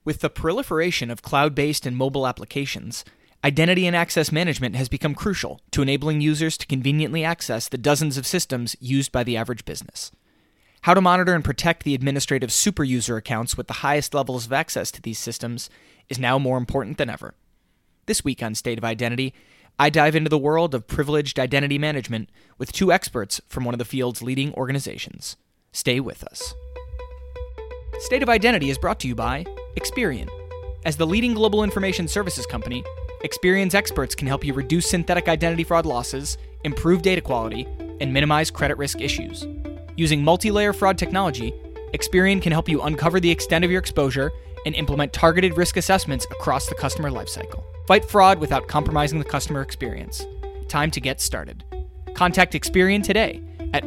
With the proliferation of cloud-based and mobile applications, identity and access management has become crucial to enabling users to conveniently access the dozens of systems used by the average business. How to monitor and protect the administrative superuser accounts with the highest levels of access to these systems is now more important than ever. This week on State of Identity, I dive into the world of privileged identity management with two experts from one of the field's leading organizations. Stay with us. State of Identity is brought to you by Experian. As the leading global information services company, Experian's experts can help you reduce synthetic identity fraud losses, improve data quality, and minimize credit risk issues. Using multi-layer fraud technology, Experian can help you uncover the extent of your exposure and implement targeted risk assessments across the customer lifecycle. Fight fraud without compromising the customer experience. Time to get started. Contact Experian today at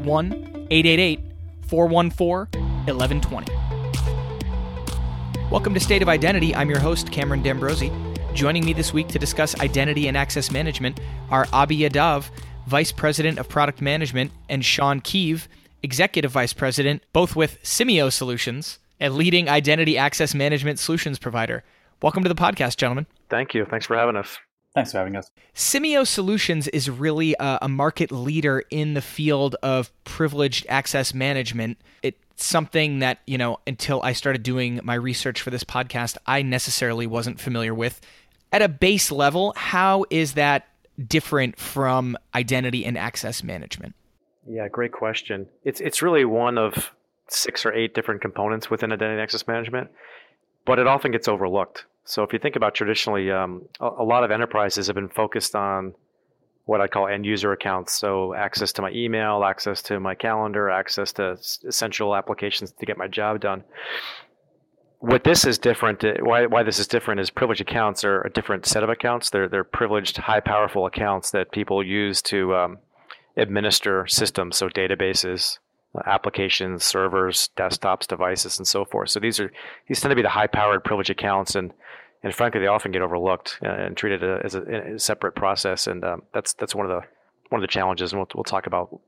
1-888-414-1120. Welcome to State of Identity. I'm your host, Cameron D'Ambrosi. Joining me this week to discuss identity and access management are Abi Yadav, Vice President of Product Management, and Sean Keeve, Executive Vice President, both with Simio Solutions, a leading identity access management solutions provider. Welcome to the podcast, gentlemen. Thank you. Thanks for having us. Thanks for having us. Simio Solutions is really a market leader in the field of privileged access management. It's something that, until I started doing my research for this podcast, I necessarily wasn't familiar with. At a base level, how is that different from identity and access management? Yeah, great question. It's really one of 6 or 8 different components within identity and access management, but it often gets overlooked. So if you think about traditionally, a lot of enterprises have been focused on what I call end user accounts. So access to my email, access to my calendar, access to essential applications to get my job done. What this is different, why this is different is privileged accounts are a different set of accounts. They're privileged, high powerful accounts that people use to administer systems, so databases, applications, servers, desktops, devices, and so forth. So these tend to be the high-powered privileged accounts, and frankly, they often get overlooked and treated as a separate process. And that's one of the challenges, and we'll talk about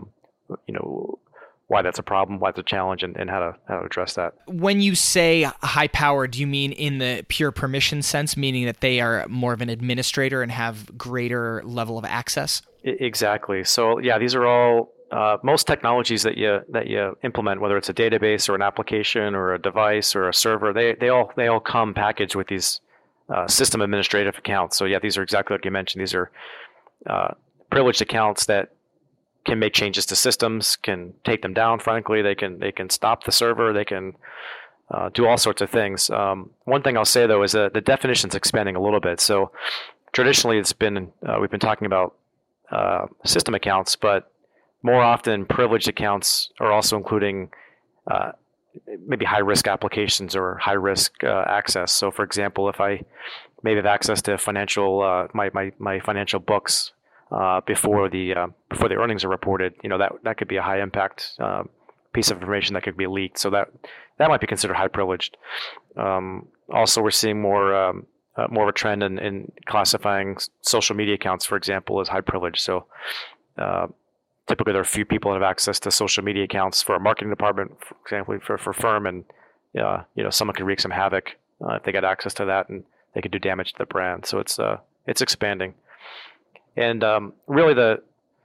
why that's a problem, why it's a challenge, and how to address that. When you say high-powered, do you mean in the pure permission sense, meaning that they are more of an administrator and have greater level of access? Exactly. So yeah, these are all. Most technologies that you implement, whether it's a database or an application or a device or a server, they all come packaged with these system administrative accounts. So yeah, these are exactly like you mentioned. These are privileged accounts that can make changes to systems, can take them down. Frankly, they can stop the server. They can do all sorts of things. One thing I'll say though is that the definition's expanding a little bit. So traditionally, it's been we've been talking about system accounts, but more often, privileged accounts are also including maybe high-risk applications or high-risk access. So, for example, if I maybe have access to financial my financial books before the earnings are reported, that could be a high-impact piece of information that could be leaked. So that might be considered high-privileged. Also, we're seeing more of a trend in classifying social media accounts, for example, as high-privileged. So typically, there are a few people that have access to social media accounts for a marketing department, for example, for a firm, and someone could wreak some havoc if they got access to that, and they could do damage to the brand. So it's expanding, and really the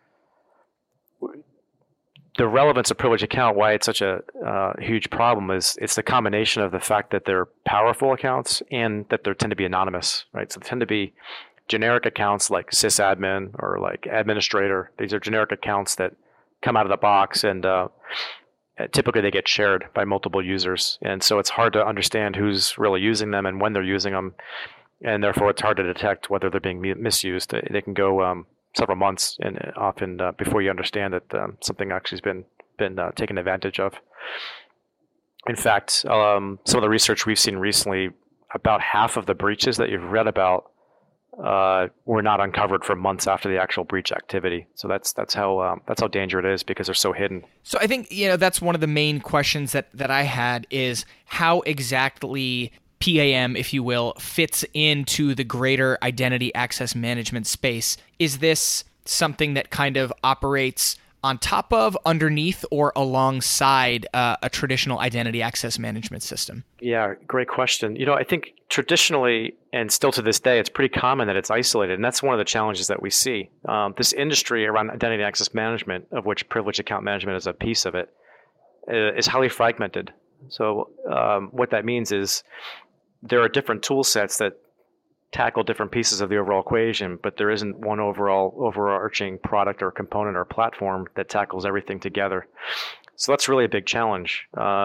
relevance of privileged account, why it's such a huge problem, is it's the combination of the fact that they're powerful accounts and that they tend to be anonymous, right? So they tend to be generic accounts like sysadmin or like administrator. These are generic accounts that come out of the box, and typically they get shared by multiple users. And so it's hard to understand who's really using them and when they're using them. And therefore, it's hard to detect whether they're being misused. They can go several months and often before you understand that something actually has been taken advantage of. In fact, some of the research we've seen recently, about half of the breaches that you've read about were not uncovered for months after the actual breach activity. So that's how dangerous it is, because they're so hidden. So I think that's one of the main questions that I had, is how exactly PAM, if you will, fits into the greater identity access management space. Is this something that kind of operates on top of, underneath, or alongside a traditional identity access management system? Yeah, great question. I think traditionally, and still to this day, it's pretty common that it's isolated, and that's one of the challenges that we see. This industry around identity access management, of which privileged account management is a piece of it, is highly fragmented. So what that means is there are different tool sets that tackle different pieces of the overall equation, but there isn't one overarching product or component or platform that tackles everything together. So that's really a big challenge.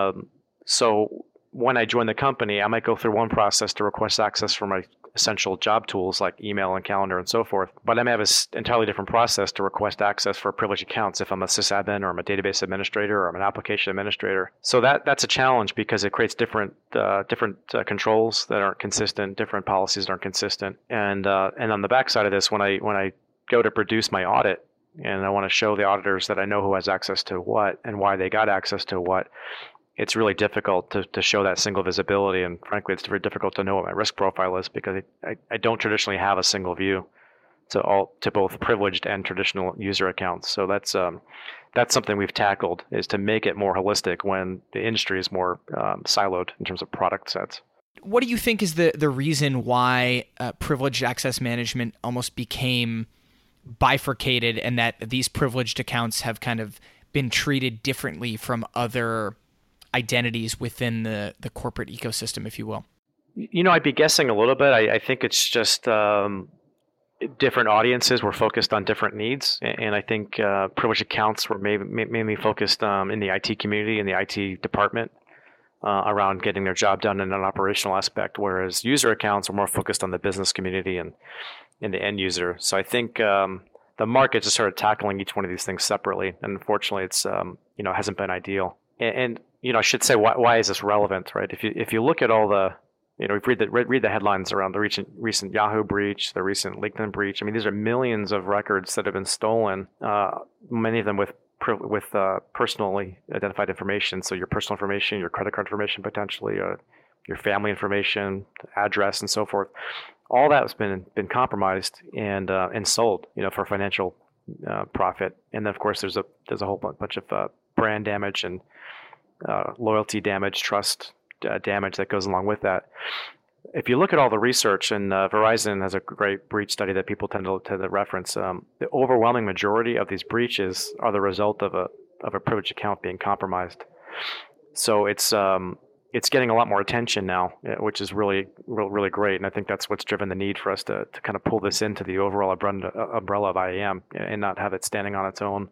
So when I join the company, I might go through one process to request access for my essential job tools like email and calendar and so forth. But I may have an entirely different process to request access for privileged accounts if I'm a sysadmin or I'm a database administrator or I'm an application administrator. So that's a challenge because it creates different controls that aren't consistent, different policies that aren't consistent. And on the backside of this, when I go to produce my audit and I want to show the auditors that I know who has access to what and why they got access to what, it's really difficult to show that single visibility. And frankly, it's very difficult to know what my risk profile is because I don't traditionally have a single view to both privileged and traditional user accounts. So that's something we've tackled, is to make it more holistic when the industry is more siloed in terms of product sets. What do you think is the reason why privileged access management almost became bifurcated, and that these privileged accounts have kind of been treated differently from other identities within the corporate ecosystem, if you will? I'd be guessing a little bit. I think it's just different audiences were focused on different needs. And I think privileged accounts were mainly focused in the IT community and the IT department around getting their job done in an operational aspect, whereas user accounts are more focused on the business community and the end user. So I think the market just started tackling each one of these things separately. And unfortunately, it's hasn't been ideal. And I should say, why is this relevant, right? If you look at all the, read the headlines around the recent Yahoo breach, the recent LinkedIn breach. I mean, these are millions of records that have been stolen. Many of them with personally identified information. So your personal information, your credit card information, potentially your family information, address, and so forth. All that has been compromised and sold, for financial profit. And then of course there's a whole bunch of brand damage and loyalty damage, trust damage that goes along with that. If you look at all the research, and Verizon has a great breach study that people tend to reference, the overwhelming majority of these breaches are the result of a privileged account being compromised. So it's getting a lot more attention now, which is really great. And I think that's what's driven the need for us to kind of pull this into the overall umbrella of IAM and not have it standing on its own,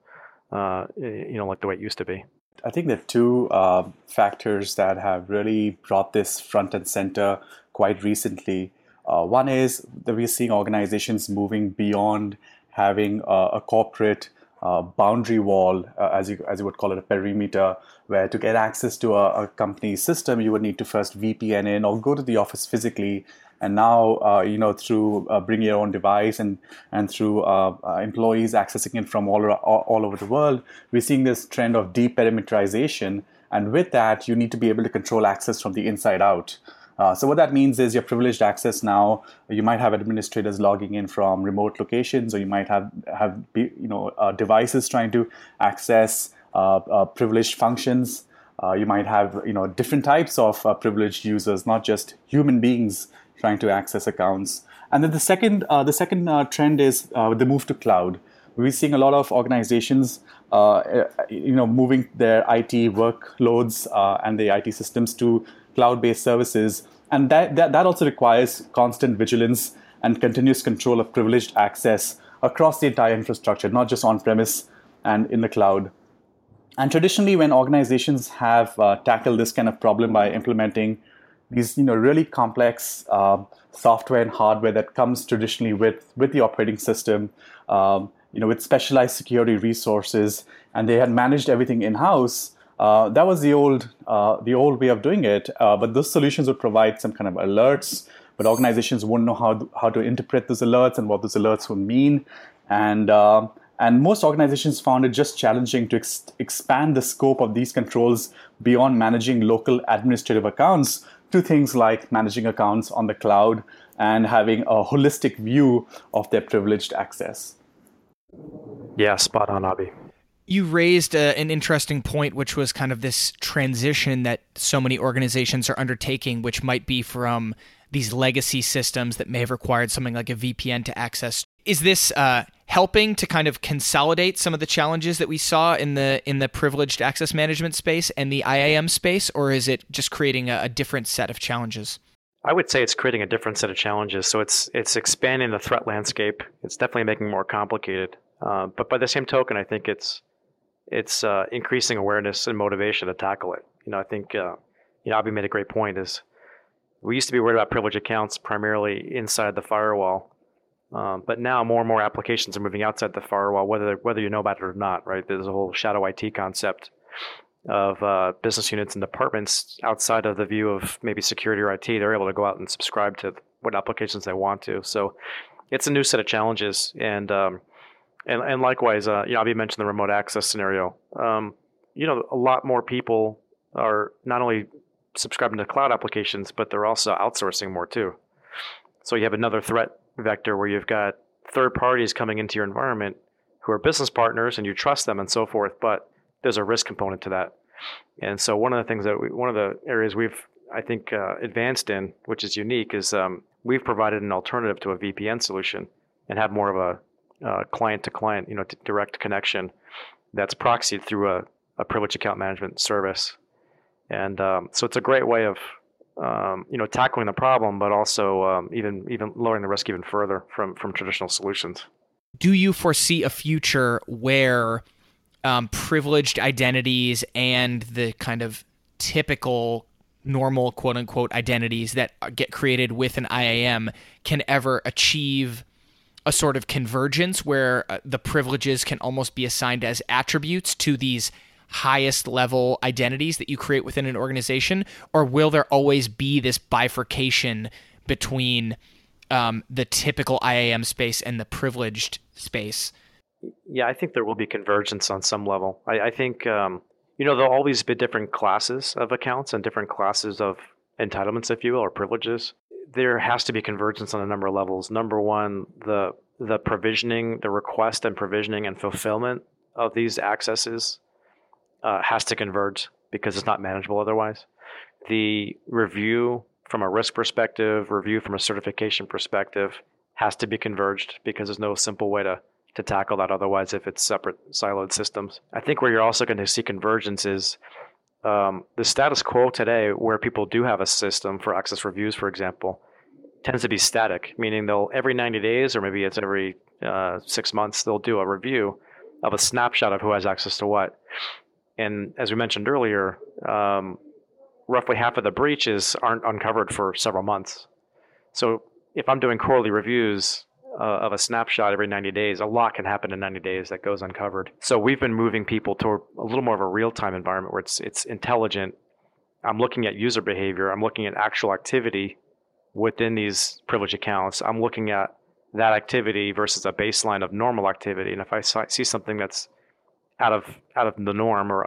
like the way it used to be. I think there are two factors that have really brought this front and center quite recently. One is that we're seeing organizations moving beyond having a corporate boundary wall, as you would call it, a perimeter, where to get access to a company's system, you would need to first VPN in or go to the office physically. And now, through bring your own device and through employees accessing it from all over the world, we're seeing this trend of deperimeterization. And with that, you need to be able to control access from the inside out. So what that means is your privileged access now, you might have administrators logging in from remote locations, or you might have devices trying to access privileged functions. You might have different types of privileged users, not just human beings trying to access accounts. And then the second trend is the move to cloud. We're seeing a lot of organizations moving their IT workloads and the IT systems to cloud-based services, and that also requires constant vigilance and continuous control of privileged access across the entire infrastructure, not just on-premise and in the cloud. And traditionally, when organizations have tackled this kind of problem by implementing these really complex software and hardware that comes traditionally with the operating system, with specialized security resources, and they had managed everything in-house, that was the old way of doing it. But those solutions would provide some kind of alerts, but organizations wouldn't know how to interpret those alerts and what those alerts would mean. And most organizations found it just challenging to expand the scope of these controls beyond managing local administrative accounts to things like managing accounts on the cloud and having a holistic view of their privileged access. Yeah, spot on, Abhi. You raised an interesting point, which was kind of this transition that so many organizations are undertaking, which might be from these legacy systems that may have required something like a VPN to access. Is this helping to kind of consolidate some of the challenges that we saw in the privileged access management space and the IAM space, or is it just creating a different set of challenges? I would say it's creating a different set of challenges. So it's expanding the threat landscape. It's definitely making it more complicated. But by the same token, I think it's increasing awareness and motivation to tackle it. I think Abhi made a great point. Is we used to be worried about privileged accounts primarily inside the firewall, but now more and more applications are moving outside the firewall, whether you know about it or not. Right? There's a whole shadow IT concept of business units and departments outside of the view of maybe security or IT. They're able to go out and subscribe to what applications they want to. So it's a new set of challenges, and likewise, Abhi mentioned the remote access scenario. A lot more people are not only subscribing to cloud applications, but they're also outsourcing more too. So you have another threat vector where you've got third parties coming into your environment who are business partners and you trust them and so forth, but there's a risk component to that. And so one of the areas we've, I think, advanced in, which is unique, is we've provided an alternative to a VPN solution and have more of a client-to-client, direct connection that's proxied through a privileged account management service. And so it's a great way of tackling the problem, but also even lowering the risk even further from traditional solutions. Do you foresee a future where privileged identities and the kind of typical normal quote-unquote identities that get created with an IAM can ever achieve a sort of convergence where the privileges can almost be assigned as attributes to these highest level identities that you create within an organization? Or will there always be this bifurcation between the typical IAM space and the privileged space? Yeah, I think there will be convergence on some level. I think, there'll always be different classes of accounts and different classes of entitlements, if you will, or privileges. There has to be convergence on a number of levels. Number one, the provisioning, the request and provisioning and fulfillment of these accesses has to converge because it's not manageable otherwise. The review from a risk perspective, review from a certification perspective has to be converged because there's no simple way to tackle that otherwise if it's separate siloed systems. I think where you're also going to see convergence is the status quo today, where people do have a system for access reviews, for example, tends to be static, meaning they'll every 90 days or maybe it's every 6 months, they'll do a review of a snapshot of who has access to what. And as we mentioned earlier, roughly half of the breaches aren't uncovered for several months. So if I'm doing quarterly reviews of a snapshot every 90 days, a lot can happen in 90 days that goes uncovered. So we've been moving people toward a little more of a real-time environment where it's intelligent. I'm looking at user behavior. I'm looking at actual activity within these privileged accounts. I'm looking at that activity versus a baseline of normal activity. And if I see something that's out of the norm or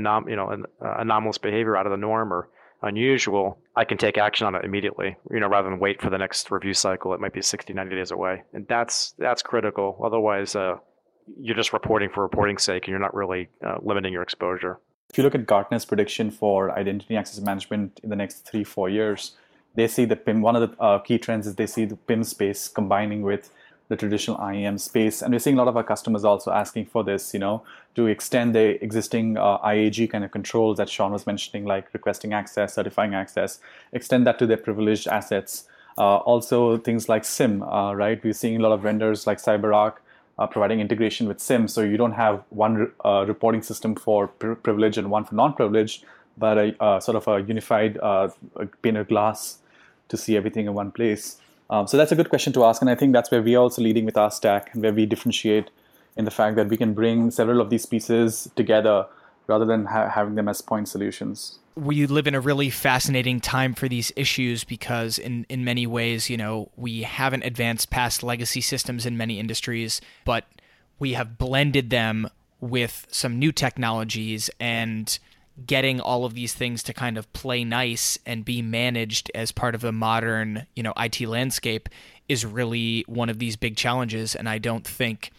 anomalous behavior out of the norm or unusual, I can take action on it immediately, rather than wait for the next review cycle. It might be 60, 90 days away. And that's critical. Otherwise, you're just reporting for reporting's sake and you're not really limiting your exposure. If you look at Gartner's prediction for identity access management in the next 3-4 years, they see the PIM, one of the key trends is they see the PIM space combining with the traditional IAM space. And we're seeing a lot of our customers also asking for this, to extend the existing IAG kind of controls that Sean was mentioning, like requesting access, certifying access, extend that to their privileged assets. Also things like SIM, right? We're seeing a lot of vendors like CyberArk providing integration with SIM. So you don't have one reporting system for privilege and one for non-privilege, but a sort of a unified pane of glass to see everything in one place. So that's a good question to ask. And I think that's where we are also leading with our stack and where we differentiate in the fact that we can bring several of these pieces together rather than having them as point solutions. We live in a really fascinating time for these issues because in many ways, we haven't advanced past legacy systems in many industries, but we have blended them with some new technologies, and getting all of these things to kind of play nice and be managed as part of a modern, IT landscape is really one of these big challenges. And I don't think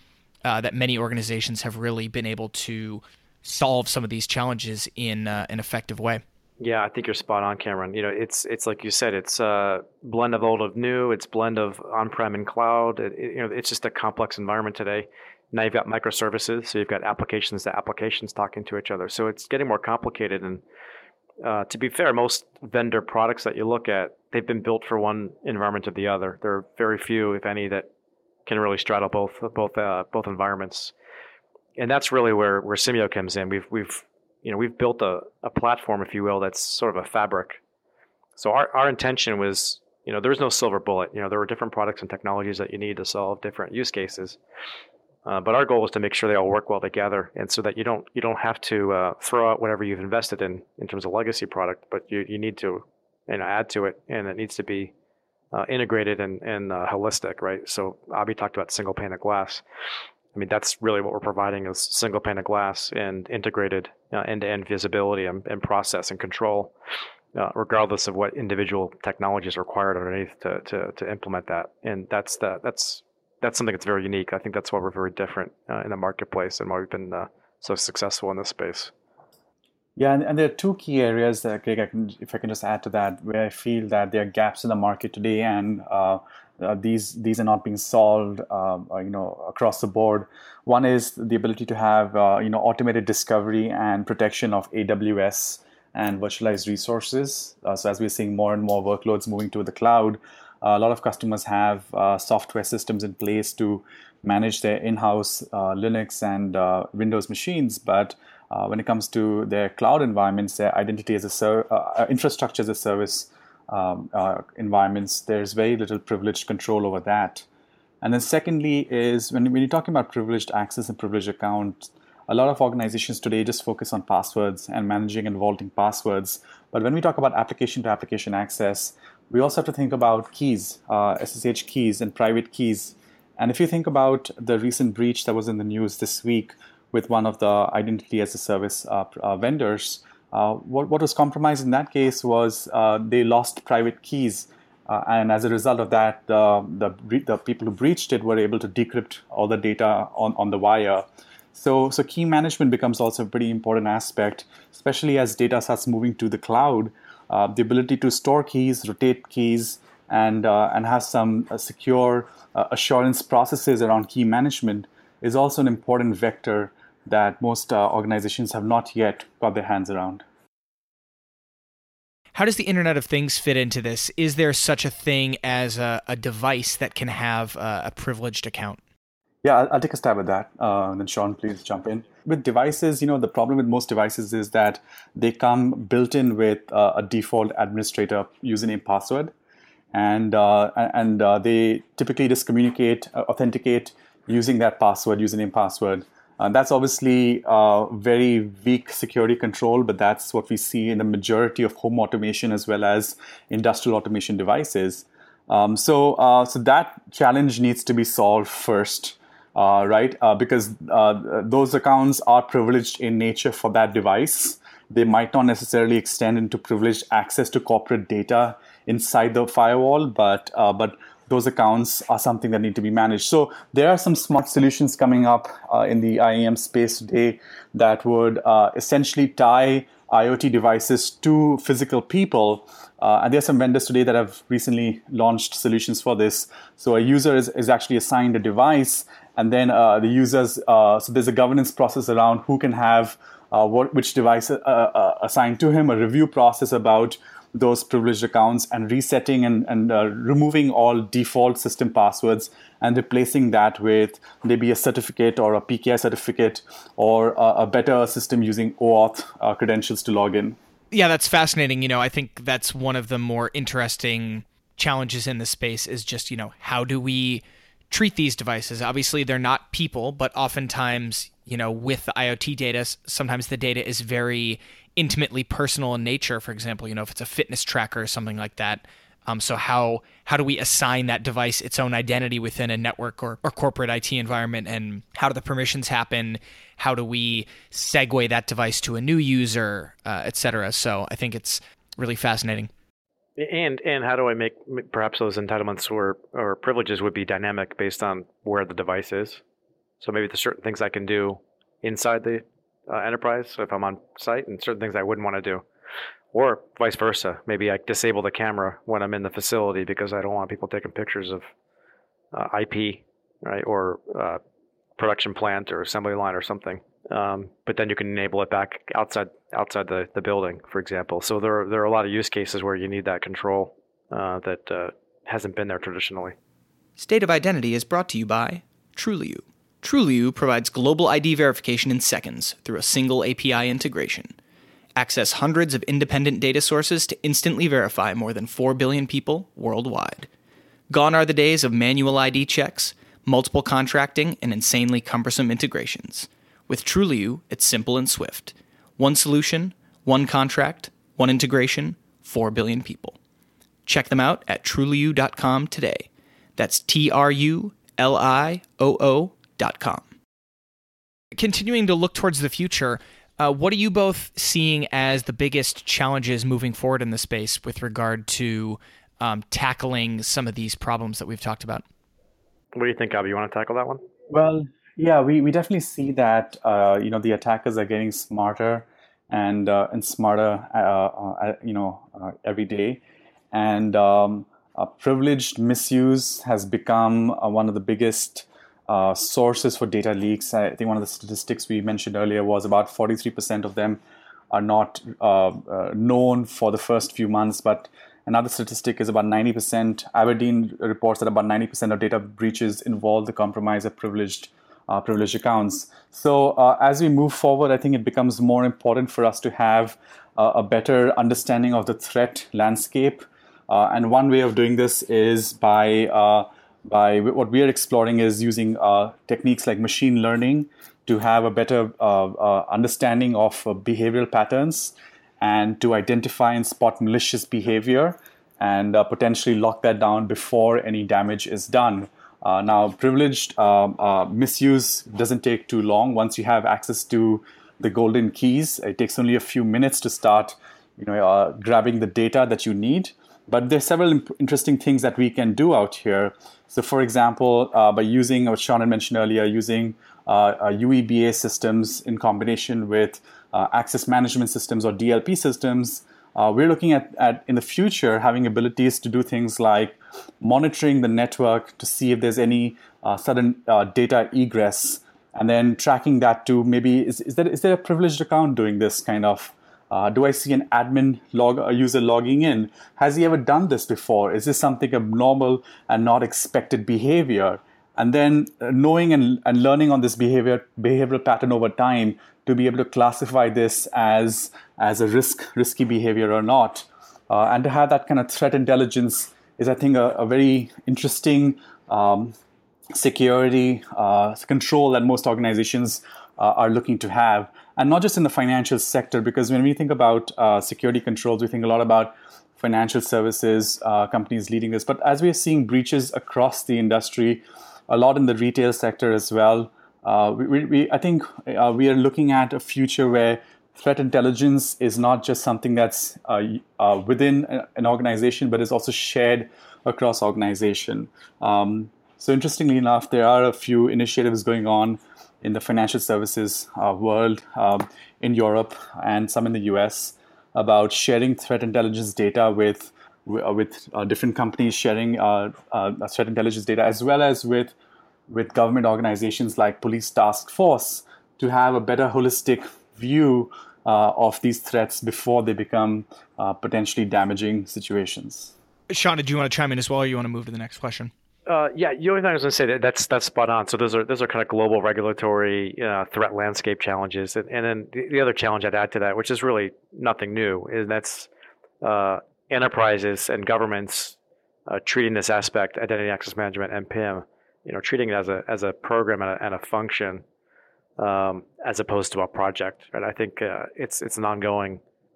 that many organizations have really been able to solve some of these challenges in an effective way. Yeah, I think you're spot on, Cameron. It's like you said, it's a blend of old of new. It's blend of on-prem and cloud. It's just a complex environment today. Now you've got microservices, so you've got applications to applications talking to each other. So it's getting more complicated. And to be fair, most vendor products that you look at, they've been built for one environment or the other. There are very few, if any, that can really straddle both environments. And that's really where Simio comes in. We've built a platform, if you will, that's sort of a fabric. So our intention was, there's no silver bullet. There were different products and technologies that you need to solve different use cases. But our goal was to make sure they all work well together, and so that you don't have to throw out whatever you've invested in terms of legacy product, but you need to add to it, and it needs to be integrated and holistic, right? So Abhi talked about single pane of glass. I mean, that's really what we're providing is single pane of glass and integrated end-to-end visibility and process and control, regardless of what individual technology is required underneath to implement that. And that's something that's very unique. I think that's why we're very different in the marketplace and why we've been so successful in this space. Yeah, and there are two key areas that, Greg, if I can just add to that, where I feel that there are gaps in the market today, and these are not being solved, across the board. One is the ability to have, automated discovery and protection of AWS and virtualized resources. So as we're seeing more and more workloads moving to the cloud, a lot of customers have software systems in place to manage their in-house Linux and Windows machines, but when it comes to their cloud environments, their identity as a infrastructure as a service environments, there's very little privileged control over that. And then secondly is when you're talking about privileged access and privileged accounts, a lot of organizations today just focus on passwords and managing and vaulting passwords. But when we talk about application to application access, we also have to think about keys, SSH keys and private keys. And if you think about the recent breach that was in the news this week with one of the identity as a service vendors, what was compromised in that case was they lost private keys. And as a result of that, the people who breached it were able to decrypt all the data on the wire. So key management becomes also a pretty important aspect, especially as data starts moving to the cloud. The ability to store keys, rotate keys, and have some secure assurance processes around key management is also an important vector that most organizations have not yet got their hands around. How does the Internet of Things fit into this? Is there such a thing as a device that can have a privileged account? Yeah, I'll take a stab at that. And then Sean, please jump in. With devices, the problem with most devices is that they come built in with a default administrator username password. And they typically just authenticate using that password, username password. That's obviously very weak security control, but that's what we see in the majority of home automation as well as industrial automation devices. So that challenge needs to be solved first, right? Because those accounts are privileged in nature for that device. They might not necessarily extend into privileged access to corporate data inside the firewall, but those accounts are something that need to be managed. So there are some smart solutions coming up in the IAM space today that would essentially tie IoT devices to physical people. And there are some vendors today that have recently launched solutions for this. So a user is actually assigned a device, and then the users, so there's a governance process around who can have which device assigned to him, a review process about those privileged accounts, and resetting and removing all default system passwords and replacing that with maybe a certificate or a PKI certificate or a better system using OAuth credentials to log in. Yeah, that's fascinating. I think that's one of the more interesting challenges in this space is just, how do we treat these devices? Obviously, they're not people, but oftentimes, with the IoT data, sometimes the data is very intimately personal in nature. For example, if it's a fitness tracker or something like that. So how do we assign that device its own identity within a network or corporate IT environment? And how do the permissions happen? How do we segue that device to a new user, et cetera? So I think it's really fascinating. And how do I make perhaps those entitlements or privileges would be dynamic based on where the device is? So maybe there's certain things I can do inside the enterprise if I'm on site, and certain things I wouldn't want to do. Or vice versa. Maybe I disable the camera when I'm in the facility because I don't want people taking pictures of IP, right, or production plant or assembly line or something. But then you can enable it back outside the building, for example. So there are a lot of use cases where you need that control that hasn't been there traditionally. State of Identity is brought to you by Trulioo. Trulioo provides global ID verification in seconds through a single API integration. Access hundreds of independent data sources to instantly verify more than 4 billion people worldwide. Gone are the days of manual ID checks, multiple contracting, and insanely cumbersome integrations. With Trulioo, it's simple and swift. One solution, one contract, one integration, 4 billion people. Check them out at Trulioo.com today. That's TRULIOO.com. Continuing to look towards the future, what are you both seeing as the biggest challenges moving forward in the space with regard to tackling some of these problems that we've talked about? What do you think, Abhi? You want to tackle that one? Well, yeah, we definitely see that the attackers are getting smarter and smarter every day, and privileged misuse has become one of the biggest sources for data leaks. I think one of the statistics we mentioned earlier was about 43% of them are not known for the first few months, but another statistic is about 90%. Aberdeen reports that about 90% of data breaches involve the compromise of privileged accounts. So as we move forward, I think it becomes more important for us to have a better understanding of the threat landscape. And one way of doing this is by what we are exploring is using techniques like machine learning to have a better understanding of behavioral patterns and to identify and spot malicious behavior and potentially lock that down before any damage is done. Now, privileged misuse doesn't take too long. Once you have access to the golden keys, it takes only a few minutes to start grabbing the data that you need. But there's several interesting things that we can do out here. So, for example, by using what Sean had mentioned earlier, using UEBA systems in combination with access management systems or DLP systems, we're looking at in the future having abilities to do things like monitoring the network to see if there's any sudden data egress, and then tracking that to maybe is there a privileged account doing this kind of. Do I see an admin user logging in? Has he ever done this before? Is this something abnormal and not expected behavior? And then knowing and learning on this behavioral pattern over time to be able to classify this as a risky behavior or not. And to have that kind of threat intelligence is, I think, a very interesting security control that most organizations are looking to have. And not just in the financial sector, because when we think about security controls, we think a lot about financial services, companies leading this. But as we are seeing breaches across the industry, a lot in the retail sector as well, I think we are looking at a future where threat intelligence is not just something that's within an organization, but is also shared across organization. So interestingly enough, there are a few initiatives going on in the financial services world in Europe and some in the US about sharing threat intelligence data with different companies, sharing threat intelligence data, as well as with government organizations like Police Task Force, to have a better holistic view of these threats before they become potentially damaging situations. Sean, did you want to chime in as well, or you want to move to the next question? Yeah, the only thing I was going to say that's spot on. So those are kind of global regulatory threat landscape challenges, and then the other challenge I'd add to that, which is really nothing new, is that's enterprises and governments treating this aspect, identity access management and PIM, treating it as a program and a function as opposed to a project. Right? I think it's an ongoing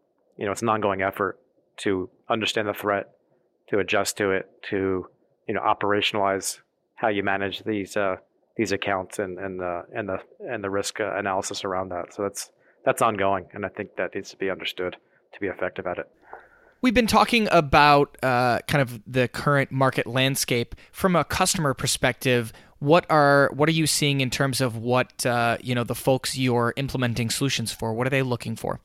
effort to understand the threat, to adjust to it, to operationalize how you manage these accounts and the risk analysis around that. So that's ongoing, and I think that needs to be understood to be effective at it. We've been talking about kind of the current market landscape from a customer perspective. What are you seeing in terms of what the folks you're implementing solutions for? What are they looking for?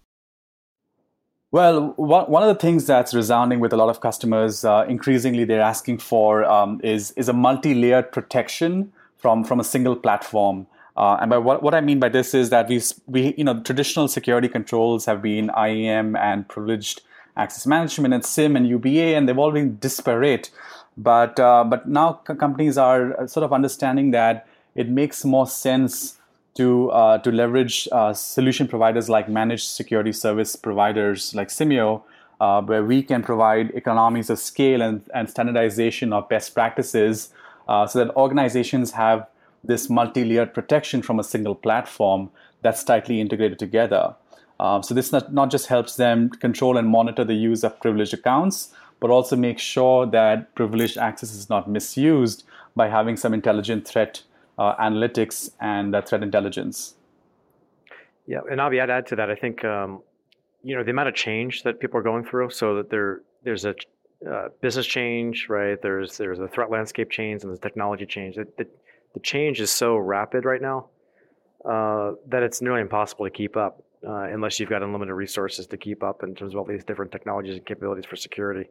Well, one of the things that's resounding with a lot of customers, increasingly they're asking for is a multi-layered protection from a single platform. And by what I mean by this is that we traditional security controls have been IAM and privileged access management and SIEM and UBA, and they've all been disparate. But now companies are sort of understanding that it makes more sense to leverage solution providers like managed security service providers like Simio, where we can provide economies of scale and standardization of best practices, so that organizations have this multi-layered protection from a single platform that's tightly integrated together. So this not just helps them control and monitor the use of privileged accounts, but also make sure that privileged access is not misused by having some intelligent threat analytics and threat intelligence. Yeah, and Avi, I'd add to that. I think the amount of change that people are going through. So that there's a business change, right? There's a threat landscape change and there's technology change. The change is so rapid right now that it's nearly impossible to keep up unless you've got unlimited resources to keep up in terms of all these different technologies and capabilities for security.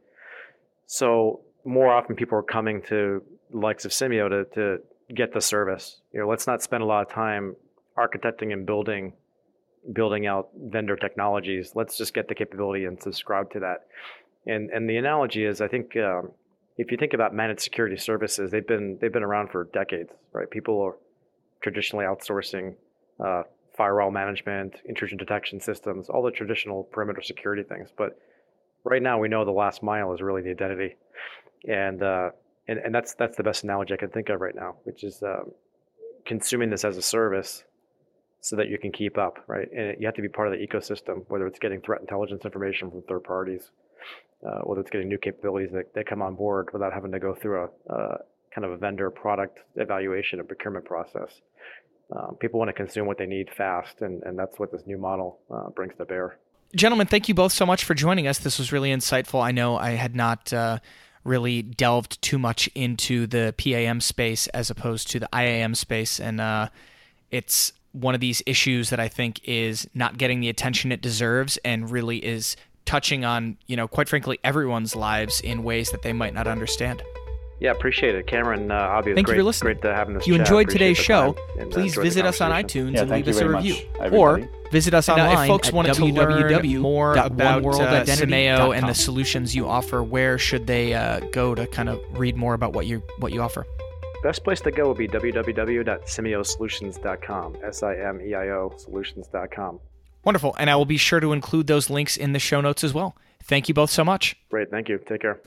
So more often people are coming to the likes of Simio to get the service. Let's not spend a lot of time architecting and building out vendor technologies. Let's just get the capability and subscribe to that. And the analogy is, I think, if you think about managed security services, they've been around for decades, right? People are traditionally outsourcing firewall management, intrusion detection systems, all the traditional perimeter security things. But right now, we know the last mile is really the identity, and that's the best analogy I can think of right now, which is consuming this as a service so that you can keep up, right? And you have to be part of the ecosystem, whether it's getting threat intelligence information from third parties, whether it's getting new capabilities that come on board without having to go through a kind of a vendor product evaluation and procurement process. People want to consume what they need fast, and that's what this new model brings to bear. Gentlemen, thank you both so much for joining us. This was really insightful. I know I had not really delved too much into the PAM space as opposed to the IAM space, and it's one of these issues that I think is not getting the attention it deserves and really is touching on, quite frankly, everyone's lives in ways that they might not understand. Yeah, appreciate it. Cameron, Avi, thank you for listening. Great to have this If you chat. enjoyed today's Appreciate show, please visit us on iTunes and leave us a review. Much, or visit us online if folks wanted to learn more about Simio and the solutions you offer. Where should they go to kind of read more about what you offer? Best place to go would be www.simiosolutions.com, SIMEIO solutions.com. Wonderful. And I will be sure to include those links in the show notes as well. Thank you both so much. Great. Thank you. Take care.